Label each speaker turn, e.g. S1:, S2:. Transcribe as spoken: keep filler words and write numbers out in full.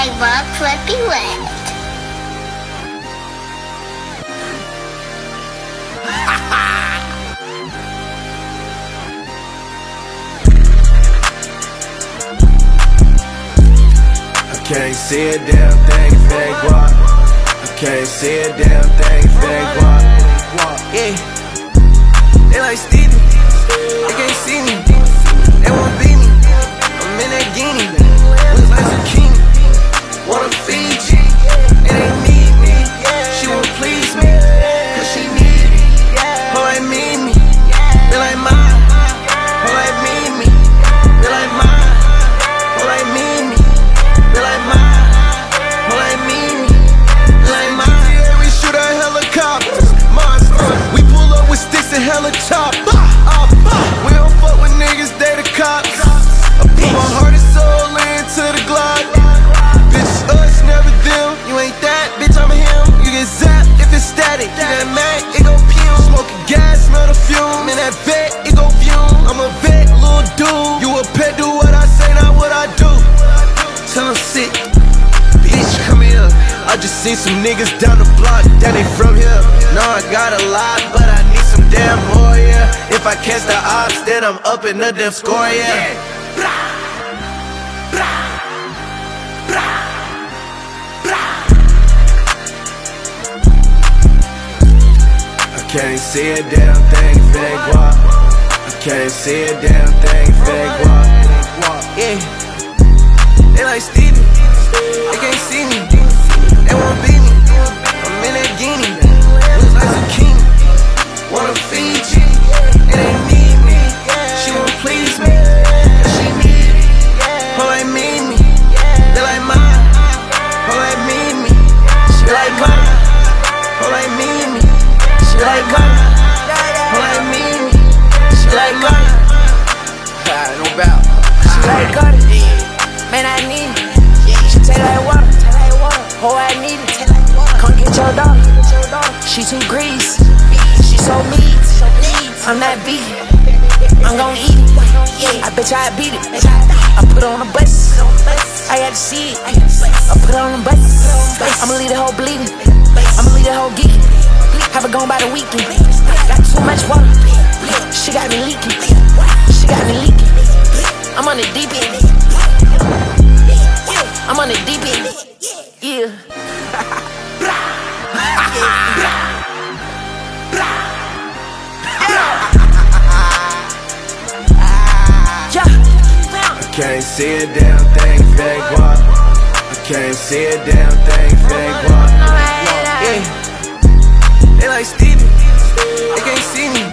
S1: by Rob Flippy West.
S2: I can't see a damn thing if they guap. I can't see a damn thing if they guap. Yeah, they like Stevie, they can't see me, they won't beat me. I'm in that guinea, looks like zucchini. Wanna feed you, it ain't need me. She won't please me, cause she need me. Her like me, me, they like mine. Her like me, me, they like mine. Her like me, me, they like mine. Her like me, me, they like mine. Yeah, we shoot our helicopters, monsters. We pull up with sticks and helicopters. We don't fuck with niggas, they the cops. I put my heart and soul into the Glock. Bitch, us, never them. You ain't that, bitch, I'm him. You get zapped if it's static. You that Mac, it go fume. Smoking gas, smell the fume. In that vet, it go fume. I'm a vet, little dude. You a pet, do what I say, not what I do. Tell him sick, bitch, come here. I just seen some niggas down the block, that they from here. No, I got a lot, but I need some damn more, yeah. If I catch the ops, then I'm up in the damn score, yeah. I can't see a damn thing if they guap. I can't see a damn thing if they guap. Yeah, they like Stevie, they can't see me, they won't beat me. I'm in that guinea, looks like zucchini. Wanna feed you, it ain't need me. She won't please me, cause she need me. Her like me, me, they like mine. Her like me, me, she like mine. Her like me, me, she like mine. Her like me, me, she like mine. No doubt.
S3: She like gutter, man, I need it. She taste like water, oh, I need it. Come get your daughter, she too greasy, she so mean. I'm not vegan, I'm gon' eat it. I bet you I beat it. I put on a bus, I got to see it. I put on a bus, I'ma leave the whole bleeding, I'ma leave the whole geeking. Have it gone by the weekend. Got too much water, she got me leaking, she got me leaking. I'm on the deep end, I'm on the deep end, yeah.
S2: I can't see a damn thing if they guap. I can't see a damn thing if they guap. Yeah, they like Stevie, they can't see me,